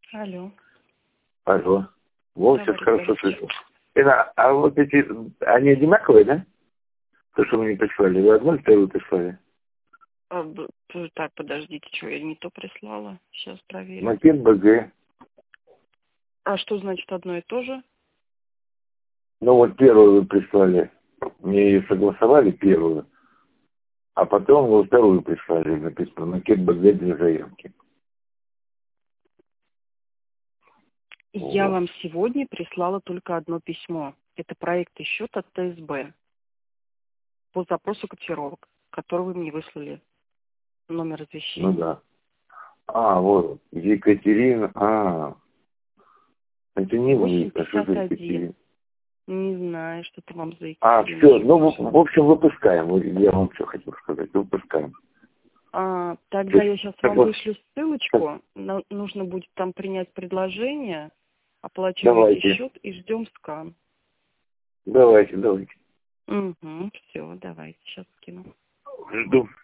Алло. Алло. Вот сейчас Говори, хорошо говори. слышу. А вот эти, они одинаковые, да? То, что вы мне прислали. Вы одну или вторую прислали? Так, подождите, что я не то прислала? Сейчас проверим. Макет БГ. А что значит одно и то же? Ну вот первую вы прислали. Мне ее согласовали, первую. А потом вы вторую прислали. Написано макет БГ для заявки. Я Вот. вам сегодня прислала только одно письмо. Это проект и счет от ТСБ по запросу котировок, который вы мне выслали. Номер Ну извещения. да. А, вот. Екатерина. Это не вы. А что за 851. Екатерина? Не знаю, что ты вам за А, Екатерина все. еще Ну, пришла. в общем, выпускаем. Я вам что хотел сказать. Выпускаем. Тогда я сейчас Так вам вот, вышлю ссылочку. Нужно будет там принять предложение. Оплачиваете давайте. счет и ждем скан. Давайте. Угу, все, давайте, сейчас скину. Жду.